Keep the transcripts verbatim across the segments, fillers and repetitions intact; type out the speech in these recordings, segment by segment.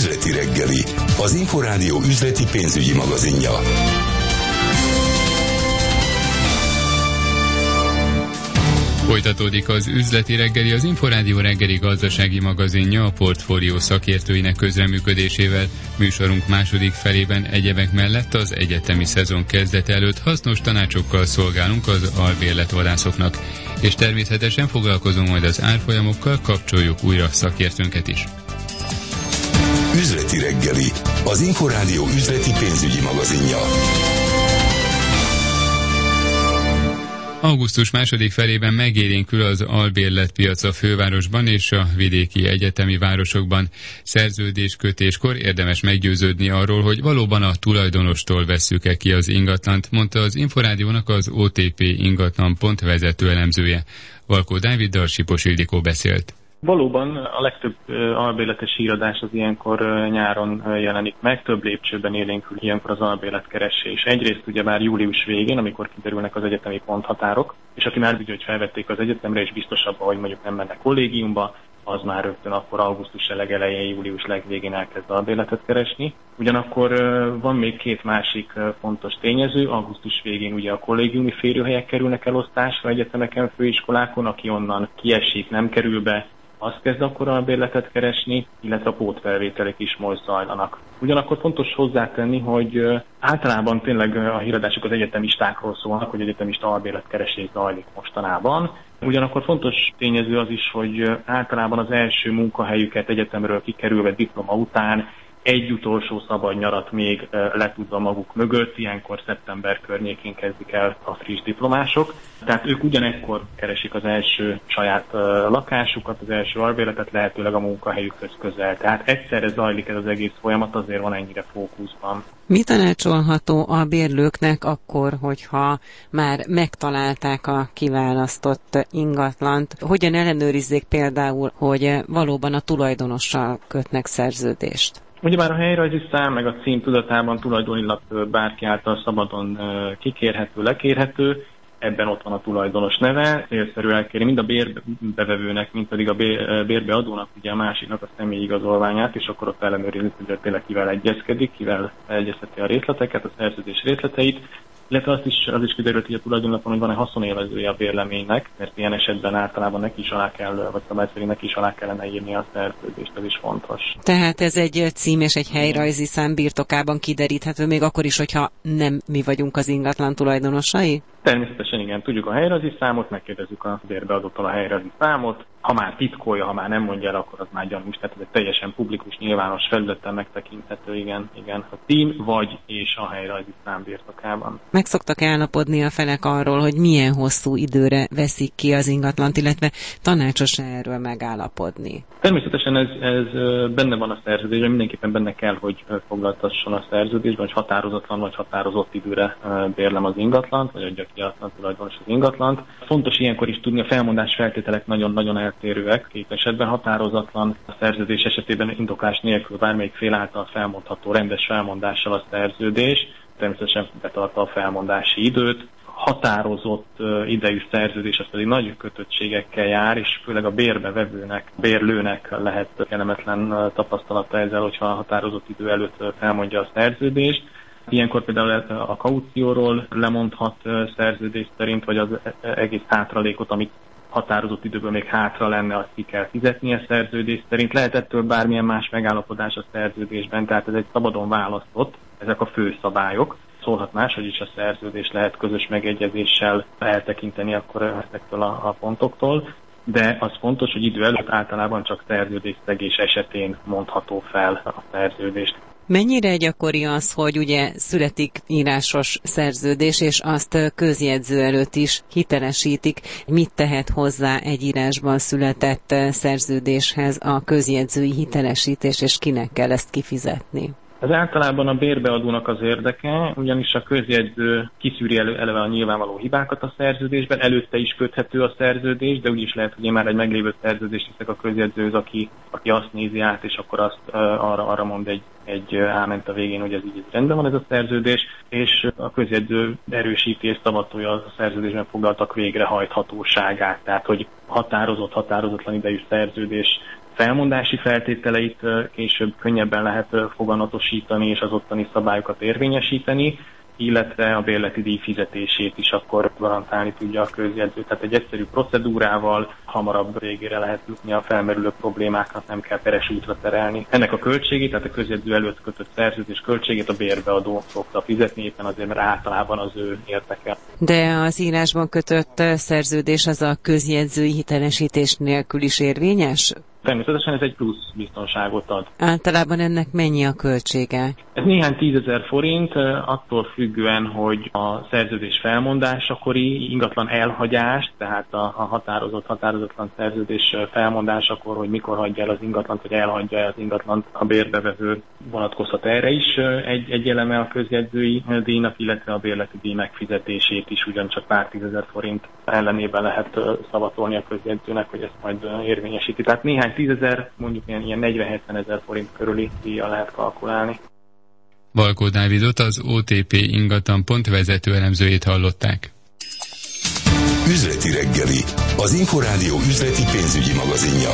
Üzleti reggeli, az Inforádió üzleti pénzügyi magazinja. Folytatódik az Üzleti reggeli, az Inforádió reggeli gazdasági magazinja a portfólió szakértőinek közreműködésével. Műsorunk második felében egyebek mellett az egyetemi szezon kezdete előtt hasznos tanácsokkal szolgálunk az albérletvadászoknak, és természetesen foglalkozunk majd az árfolyamokkal, kapcsoljuk újra szakértőnket is. Üzleti reggeli, az Inforádió üzleti pénzügyi magazinja. Augusztus második felében megélénkül az albérletpiac a fővárosban és a vidéki egyetemi városokban. Szerződéskötéskor érdemes meggyőződni arról, hogy valóban a tulajdonostól vesszük-e ki az ingatlant, mondta az Inforádiónak az o té pé ingatlan pont vezető elemzője. Valkó Dáviddal Sipos Ildikó beszélt. Valóban a legtöbb albérletes híradás az ilyenkor nyáron jelenik meg, több lépcsőben élénkül ilyenkor az albérletkeresés. Egyrészt ugyebár július végén, amikor kiderülnek az egyetemi ponthatárok, és aki már tudja, hogy felvették az egyetemre, és biztosabb, hogy mondjuk nem mennek kollégiumba, az már rögtön akkor augusztus legelején, július legvégén elkezd albérletet keresni. Ugyanakkor van még két másik fontos tényező, augusztus végén ugye a kollégiumi férőhelyek kerülnek elosztásra egyetemeken, főiskolákon, aki onnan kiesik, nem kerül be, az kezd akkor albérletet keresni, illetve a pótfelvételek is most zajlanak. Ugyanakkor fontos hozzátenni, hogy általában tényleg a híradások az egyetemistákról szólnak, hogy egyetemista albérletkeresés zajlik mostanában. Ugyanakkor fontos tényező az is, hogy általában az első munkahelyüket egyetemről kikerülve diploma után egy utolsó szabad nyarat még letudva maguk mögött, ilyenkor szeptember környékén kezdik el a friss diplomások. Tehát ők ugyanekkor keresik az első saját lakásukat, az első albérletet, lehetőleg a munkahelyükhöz közel. Tehát egyszerre zajlik ez az egész folyamat, azért van ennyire fókuszban. Mi tanácsolható a bérlőknek akkor, hogyha már megtalálták a kiválasztott ingatlant? Hogyan ellenőrizzék például, hogy valóban a tulajdonossal kötnek szerződést? Ugyebár a helyrajzi szám meg a cím tudatában tulajdonilag bárki által szabadon kikérhető, lekérhető, ebben ott van a tulajdonos neve, célszerű elkérni mind a bérbevevőnek, mind pedig a bérbeadónak, ugye a másiknak a személyi igazolványát, és akkor ott ellenőrizni, hogy tényleg kivel egyezkedik, kivel egyezteti a részleteket, a szerződés részleteit, illetve azt is, az is kiderült, hogy a tulajdonlapon, hogy van egy haszonélvezője a bérleménynek, mert ilyen esetben általában neki is alá kell, vagy szabály szerint neki is alá kellene írni a szerződést, ez is fontos. Tehát ez egy cím és egy helyrajzi szám birtokában kideríthető, még akkor is, hogyha nem mi vagyunk az ingatlan tulajdonosai? Természetesen igen, tudjuk a helyrajzi számot, megkérdezzük a bérbeadótól a helyrajzi számot. Ha már titkolja, ha már nem mondja el, akkor az már gyanús, tehát ez egy teljesen publikus, nyilvános felületen megtekinthető, igen, igen, a cím vagy és a helyrajzi szám birtokában. Meg szoktak állapodni a felek arról, hogy milyen hosszú időre veszik ki az ingatlant, illetve tanácsos erről megállapodni? Természetesen ez, ez benne van a szerződésben, mindenképpen benne kell, hogy foglaltasson a szerződésben, hogy határozatlan vagy határozott időre bérlem az ingatlant, vagy adja ki a tulajdonos az ingatlant. Fontos ilyenkor is tudni, a felmondás feltételek nagyon-nagyon eltérőek. Két esetben határozatlan a szerződés esetében indoklás nélkül bármelyik fél által felmondható rendes felmondással a szerződés, természetesen betartja a felmondási időt. Határozott uh, idejű szerződés, az pedig nagy kötöttségekkel jár, és főleg a bérbevevőnek, bérlőnek lehet kellemetlen uh, tapasztalata ezzel, hogyha a határozott idő előtt uh, felmondja a szerződést. Ilyenkor például a kaucióról lemondhat uh, szerződés szerint, vagy az egész hátralékot, amit határozott időből még hátra lenne, azt ki kell fizetni a szerződés szerint. Lehet ettől bármilyen más megállapodás a szerződésben, tehát ez egy szabadon választott, ezek a fő szabályok. Szólhat máshogy is a szerződés, lehet közös megegyezéssel eltekinteni akkor ezektől a, a pontoktól, de az fontos, hogy idő előtt általában csak szerződésszegés esetén mondható fel a szerződést. Mennyire gyakori az, hogy ugye születik írásos szerződés, és azt közjegyző előtt is hitelesítik? Mit tehet hozzá egy írásban született szerződéshez a közjegyzői hitelesítés, és kinek kell ezt kifizetni? Ez általában a bérbeadónak az érdeke, ugyanis a közjegyző kiszűri elő, eleve a nyilvánvaló hibákat a szerződésben, előtte is köthető a szerződés, de úgy is lehet, hogy én már egy meglévő szerződést hiszek a közjegyzőhöz, aki, aki azt nézi át, és akkor azt uh, arra, arra mond egy, egy áment a végén, hogy ez így rendben van ez a szerződés, és a közjegyző erősíti és szavatolja a szerződésben foglaltak végrehajthatóságát, tehát hogy határozott, határozatlan idejű szerződés felmondási feltételeit később könnyebben lehet foganatosítani és az ottani szabályokat érvényesíteni, illetve a bérleti díj fizetését is akkor garantálni tudja a közjegyző. Tehát egy egyszerű procedúrával hamarabb végére lehet jutni a felmerülő problémáknak, nem kell peres útra terelni. Ennek a költségét, tehát a közjegyző előtt kötött szerződés költségét a bérbeadó szokta fizetni, éppen azért, mert általában az ő érdeke. De az írásban kötött szerződés az a közjegyzői hitelesítés nélkül is érvényes? Természetesen ez egy plusz biztonságot ad. Általában ennek mennyi a költsége? Ez néhány tízezer forint, attól függően, hogy a szerződés felmondásakori ingatlan elhagyás, tehát a határozott, határozatlan szerződés felmondásakor, hogy mikor hagyja el az ingatlant, vagy elhagyja az ingatlant a bérbevevő, vonatkozhat erre is egy, egy eleme a közjegyzői díjnak, illetve a bérleti díj megfizetését is ugyancsak pár tízezer forint ellenében lehet szavatolni a közjegyzőnek, hogy ezt majd érvényesíti. Tehát néhány tízezer, mondjuk ilyen, ilyen negyven-hetven ezer forint körüli díjjal lehet kalkulálni. Valkó Dávidot, az o té pé ingatlan pont vezető elemzőjét hallották. Üzleti reggeli, az Inforádió üzleti pénzügyi magazinja.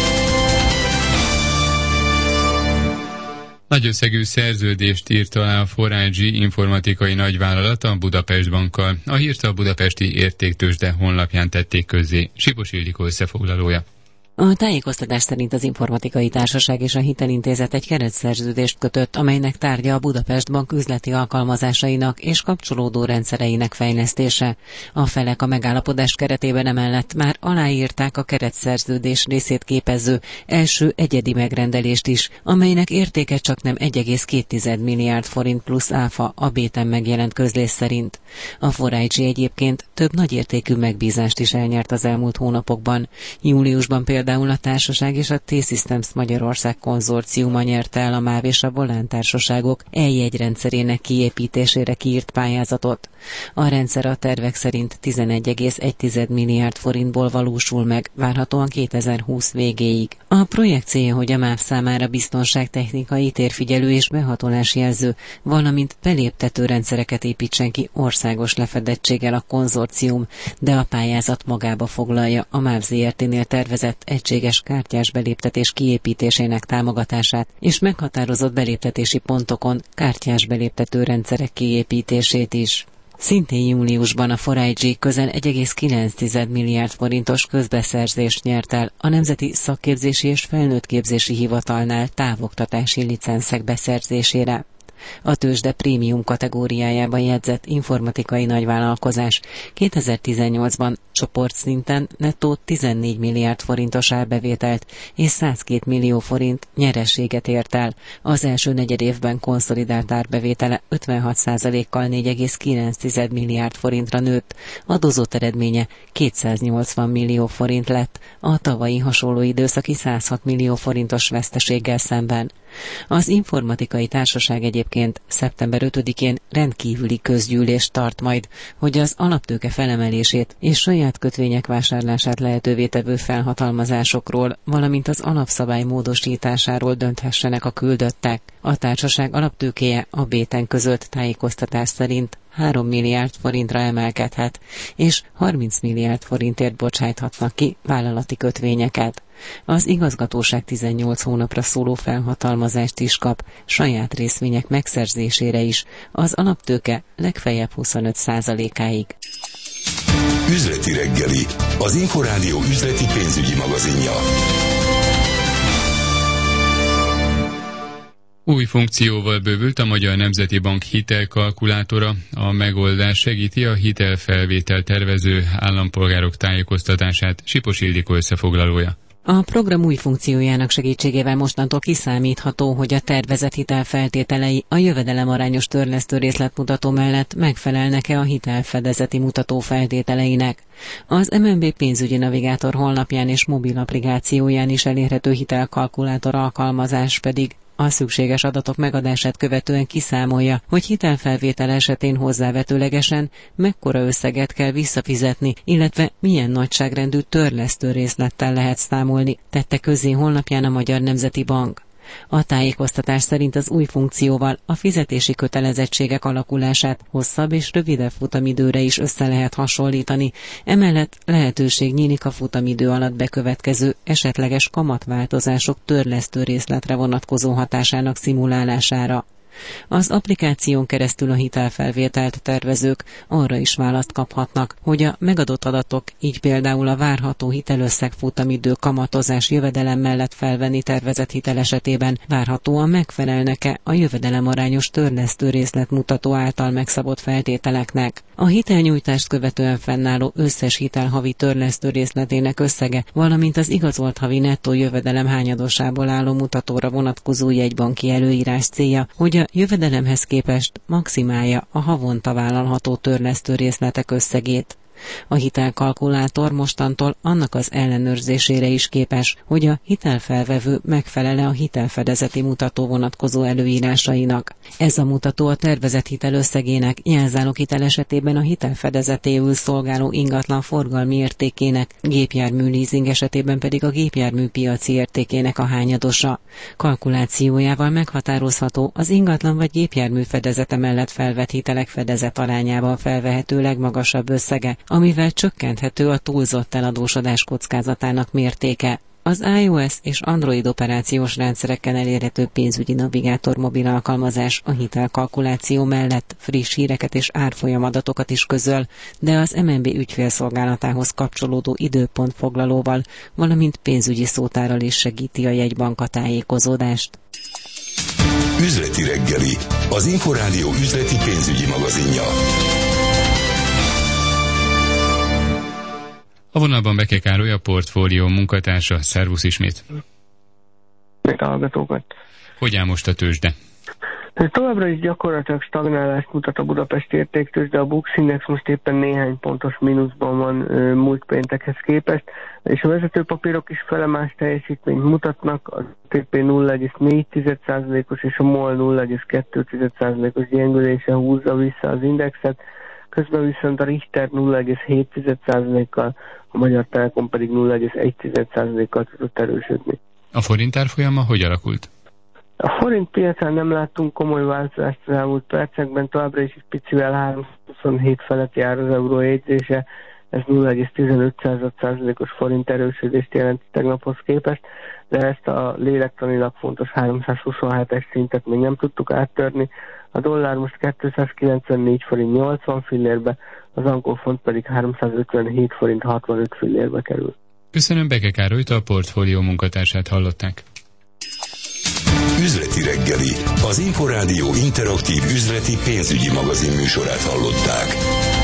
Nagy összegű szerződést írt alá a four I G informatikai nagyvállalat a Budapest Bankkal. A hírt a budapesti értéktőzsde honlapján tették közzé. Sipos Ildikó összefoglalója. A tájékoztatás szerint az Informatikai Társaság és a Hitelintézet egy keretszerződést kötött, amelynek tárgya a Budapest Bank üzleti alkalmazásainak és kapcsolódó rendszereinek fejlesztése. A felek a megállapodás keretében emellett már aláírták a keretszerződés részét képező első egyedi megrendelést is, amelynek értéke csak nem egy egész két milliárd forint plusz áfa a Béten megjelent közlés szerint. A four I G egyébként több nagyértékű megbízást is elnyert az elmúlt hónapokban. Júliusban például Például a társaság és a T-Systems Magyarország konzorciuma nyerte el a MÁV és a Volán társaságok e-jegyrendszerének kiépítésére kiírt pályázatot. A rendszer a tervek szerint tizenegy egész egy milliárd forintból valósul meg, várhatóan kétezer-húsz végéig. A projekt célja, hogy a MÁV számára biztonságtechnikai, térfigyelő és behatolásjelző, valamint beléptető rendszereket építsen ki országos lefedettséggel a konzorcium, de a pályázat magába foglalja a MÁV Zé Er Té-nél tervezett egységes kártyás beléptetés kiépítésének támogatását és meghatározott beléptetési pontokon kártyás beléptető rendszerek kiépítését is. Szintén júliusban a four I G közel egy egész kilenc milliárd forintos közbeszerzést nyert el a Nemzeti Szakképzési és Felnőttképzési Hivatalnál távoktatási licenszek beszerzésére. A tőzsde prémium kategóriájában jegyzett informatikai nagyvállalkozás kétezer-tizennyolcban csoportszinten nettó tizennégy milliárd forintos árbevételt és százkettő millió forint nyereséget ért el. Az első negyedévben konszolidált árbevétele ötvenhat százalékkal négy egész kilenc milliárd forintra nőtt, adózott eredménye kétszáznyolcvan millió forint lett, a tavalyi hasonló időszaki százhat millió forintos veszteséggel szemben. Az Informatikai Társaság egyébként szeptember ötödikén rendkívüli közgyűlést tart majd, hogy az alaptőke felemelését és saját kötvények vásárlását lehetővé tevő felhatalmazásokról, valamint az alapszabály módosításáról dönthessenek a küldöttek. A társaság alaptőkéje a Béten közölt tájékoztatás szerint három milliárd forintra emelkedhet, és harminc milliárd forintért bocsájthatnak ki vállalati kötvényeket. Az igazgatóság tizennyolc hónapra szóló felhatalmazást is kap, saját részvények megszerzésére is, az alaptőke legfeljebb huszonöt százalékáig. Üzleti reggeli, az Inforádió üzleti pénzügyi magazinja. Új funkcióval bővült a Magyar Nemzeti Bank hitelkalkulátora. A megoldás segíti a hitelfelvétel tervező állampolgárok tájékoztatását. Sipos Ildikó összefoglalója. A program új funkciójának segítségével mostantól kiszámítható, hogy a tervezett hitelfeltételei a jövedelemarányos törlesztő részletmutató mellett megfelelnek-e a hitelfedezeti mutató feltételeinek. Az em en bé pénzügyi navigátor honlapján és mobil applikációján is elérhető hitelkalkulátor alkalmazás pedig a szükséges adatok megadását követően kiszámolja, hogy hitelfelvétel esetén hozzávetőlegesen mekkora összeget kell visszafizetni, illetve milyen nagyságrendű törlesztő részlettel lehet számolni, tette közzé honlapján a Magyar Nemzeti Bank. A tájékoztatás szerint az új funkcióval a fizetési kötelezettségek alakulását hosszabb és rövidebb futamidőre is össze lehet hasonlítani, emellett lehetőség nyílik a futamidő alatt bekövetkező esetleges kamatváltozások törlesztő részletre vonatkozó hatásának szimulálására. Az applikáción keresztül a hitelfelvételt tervezők arra is választ kaphatnak, hogy a megadott adatok, így például a várható hitelösszeg futamidő kamatozás jövedelem mellett felvenni tervezett hitel esetében várhatóan megfelelnek-e a jövedelemarányos törlesztő részletmutató által megszabott feltételeknek. A hitelnyújtást követően fennálló összes hitel havi törlesztő részletének összege, valamint az igazolt havi nettó jövedelem hányadosából álló mutatóra vonatkozó jegybanki előírás célja, hogy a jövedelemhez képest maximálja a havonta vállalható törlesztő részletek összegét. A hitelkalkulátor mostantól annak az ellenőrzésére is képes, hogy a hitelfelvevő megfelele a hitelfedezeti mutató vonatkozó előírásainak. Ez a mutató a tervezett hitel összegének, jelzálog hitel esetében a hitelfedezetéül szolgáló ingatlan forgalmi értékének, gépjármű leasing esetében pedig a gépjármű piaci értékének a hányadosa. Kalkulációjával meghatározható az ingatlan vagy gépjármű fedezete mellett felvett hitelek fedezet arányával felvehető legmagasabb összege, amivel csökkenthető a túlzott eladósodás kockázatának mértéke. Az iOS és Android operációs rendszereken elérhető pénzügyi navigátor mobil alkalmazás a hitelkalkuláció mellett friss híreket és árfolyamadatokat is közöl, de az em en bé ügyfélszolgálatához kapcsolódó időpontfoglalóval, valamint pénzügyi szótárral is segíti a jegybank tájékozódást. Üzleti reggeli, az Inforádió üzleti pénzügyi magazinja. A vonalban Beke Károly, a portfólió munkatársa. Szervusz ismét! Hallgatókat. Hogy áll most a tőzsde? Továbbra is gyakorlatilag stagnálást mutat a budapesti értéktőzsde, a Bux Index most éppen néhány pontos mínuszban van e, múlt péntekhez képest, és a vezetőpapírok is felemás teljesítményt mutatnak, a té pé nulla egész négy százalékos és a MOL nulla egész kettő százalékos gyengülése húzza vissza az indexet, közben viszont a Richter nulla egész hét százalékkal, a Magyar Telekom pedig nulla egész egy százalékkal tudott erősödni. A forint árfolyama hogy alakult? A forint piacán nem láttunk komoly változást az elmúlt percekben, továbbra is egy picivel háromszázhuszonhét felett jár az euró jegyzése, ez nulla egész tizenöt százalékos forint erősödést jelent tegnaphoz képest, de ezt a lélektanilag fontos háromszázhuszonhetes szintet még nem tudtuk áttörni. A dollár most kétszázkilencvennégy forint nyolcvan fillérbe, az angolfont pedig háromszázötvenhét forint hatvanöt fillérbe kerül. Köszönöm, Beke Károlyt, a portfólió munkatársát hallották. Üzleti reggeli, az Inforádió interaktív üzleti pénzügyi magazin műsorát hallották.